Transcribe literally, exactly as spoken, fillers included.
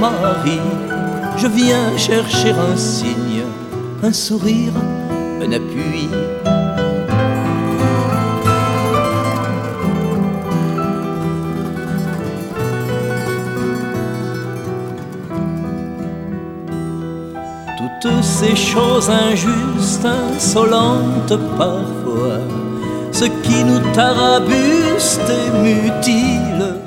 mari, je viens chercher un signe, un sourire, un appui. Toutes ces choses injustes, insolentes parfois, ce qui nous tarabuste et mutile,